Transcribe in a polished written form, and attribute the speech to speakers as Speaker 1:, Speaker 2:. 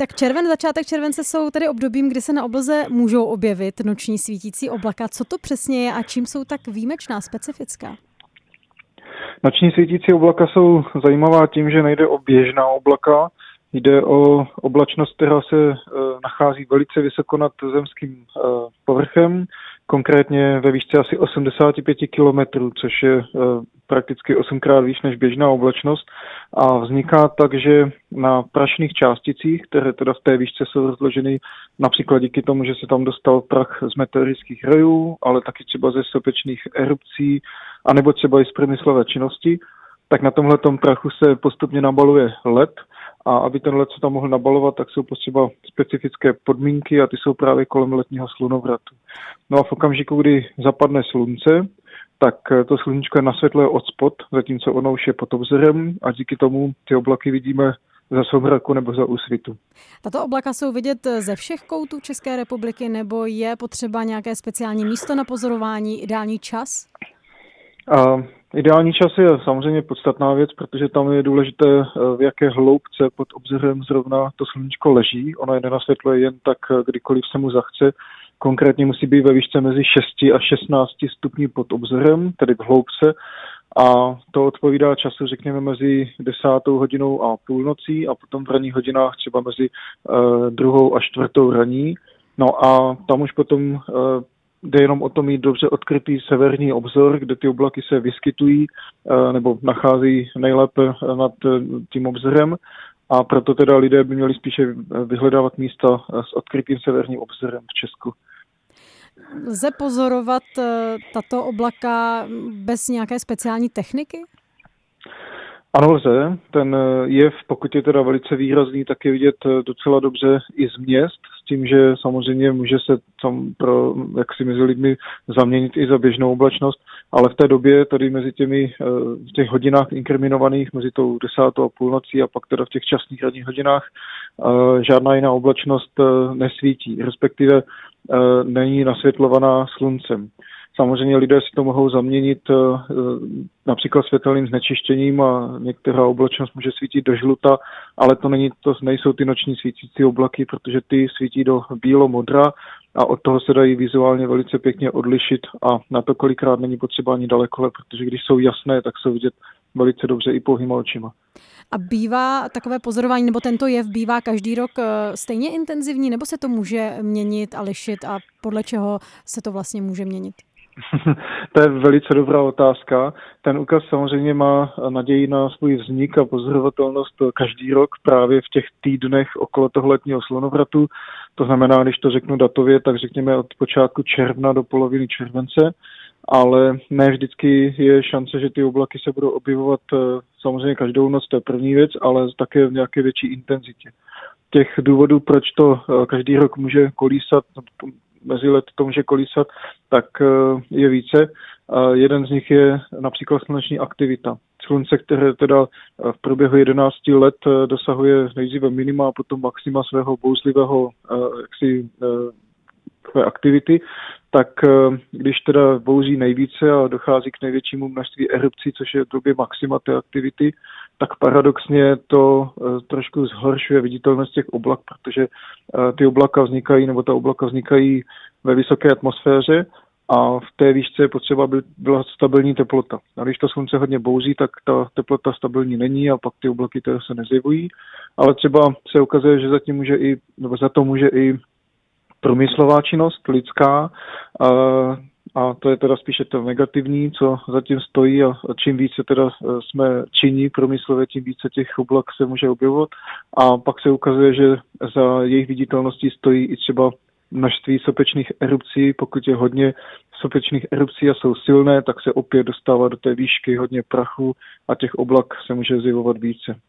Speaker 1: Tak začátek července jsou tedy obdobím, kdy se na obloze můžou objevit noční svítící oblaka. Co to přesně je a čím jsou tak výjimečná, specifická?
Speaker 2: Noční svítící oblaka jsou zajímavá tím, že nejde o běžná oblaka, jde o oblačnost, která se nachází velice vysoko nad zemským povrchem, konkrétně ve výšce asi 85 km, což je prakticky 8krát výš než běžná oblačnost a vzniká tak, že na prašných částicích, které teda v té výšce jsou rozloženy například díky tomu, že se tam dostal prach z meteorických rojů, ale taky třeba ze sopečných erupcí, anebo třeba i z průmyslové činnosti, tak na tomhletom prachu se postupně nabaluje led. A aby ten led se tam mohl nabalovat, tak jsou potřeba specifické podmínky a ty jsou právě kolem letního slunovratu. No a v okamžiku, kdy zapadne slunce, tak to sluníčko je nasvětluje odspod, zatímco ono už je pod obzorem a díky tomu ty oblaky vidíme za soumraku nebo za úsvitu.
Speaker 1: Tato oblaka jsou vidět ze všech koutů České republiky nebo je potřeba nějaké speciální místo na pozorování, ideální čas?
Speaker 2: Ideální čas je samozřejmě podstatná věc, protože tam je důležité, v jaké hloubce pod obzorem zrovna to sluníčko leží. Ono je nenasvětluje jen tak, kdykoliv se mu zachce. Konkrétně musí být ve výšce mezi 6 a 16 stupňů pod obzorem, tedy v hloubce. A to odpovídá času, řekněme, mezi 10. hodinou a půlnocí a potom v ranních hodinách třeba mezi 2. a 4. raní. No a tam už potom jde jenom o to mít dobře odkrytý severní obzor, kde ty oblaky se vyskytují nebo nachází nejlépe nad tím obzorem a proto teda lidé by měli spíše vyhledávat místa s odkrytým severním obzorem v Česku.
Speaker 1: Lze pozorovat tato oblaka bez nějaké speciální techniky?
Speaker 2: Ano, lze. Ten jev, pokud je teda velice výrazný, tak je vidět docela dobře i z měst, s tím, že samozřejmě může se tam mezi lidmi zaměnit i za běžnou oblačnost, ale v té době tady mezi v těch hodinách inkriminovaných, mezi tou 10. a půlnocí a pak teda v těch časných ranních hodinách žádná jiná oblačnost nesvítí, respektive není nasvětlovaná sluncem. Samozřejmě lidé si to mohou zaměnit například světelným znečištěním a některá oblačnost může svítit do žluta, ale to nejsou ty noční svítící oblaky, protože ty svítí do bílo-modra a od toho se dají vizuálně velice pěkně odlišit a na to kolikrát není potřeba ani dalekohled, protože když jsou jasné, tak jsou vidět velice dobře i pouhýma očima.
Speaker 1: A bývá takové pozorování, nebo tento jev bývá každý rok stejně intenzivní, nebo se to může měnit a lišit a podle čeho se to vlastně může měnit?
Speaker 2: To je velice dobrá otázka. Ten úkaz samozřejmě má naději na svůj vznik a pozorovatelnost každý rok právě v těch týdnech okolo toho letního slunovratu. To znamená, když to řeknu datově, tak řekněme od počátku června do poloviny července, ale ne vždycky je šance, že ty oblaky se budou objevovat samozřejmě každou noc, to je první věc, ale také v nějaké větší intenzitě. Těch důvodů, proč to každý rok může kolísat, mezi let to může kolísat, tak je více. Jeden z nich je například sluneční aktivita. Slunce, které teda v průběhu 11 let dosahuje nejdříve minima a potom maxima svého bouřlivého své aktivity, tak když teda bouří nejvíce a dochází k největšímu množství erupcí, což je v době maxima té aktivity, tak paradoxně to trošku zhoršuje viditelnost těch oblak, protože ty oblaka vznikají, nebo ta oblaka vznikají ve vysoké atmosféře a v té výšce je potřeba byla stabilní teplota. A když to slunce hodně bouří, tak ta teplota stabilní není a pak ty oblaky které se nezjevují, ale třeba se ukazuje, že za to může i průmyslová činnost lidská a to je teda spíše to negativní, co zatím stojí a čím více teda jsme činní průmyslově, tím více těch oblak se může objevovat a pak se ukazuje, že za jejich viditelností stojí i třeba množství sopečných erupcí. Pokud je hodně sopečných erupcí a jsou silné, tak se opět dostává do té výšky hodně prachu a těch oblak se může zjevovat více.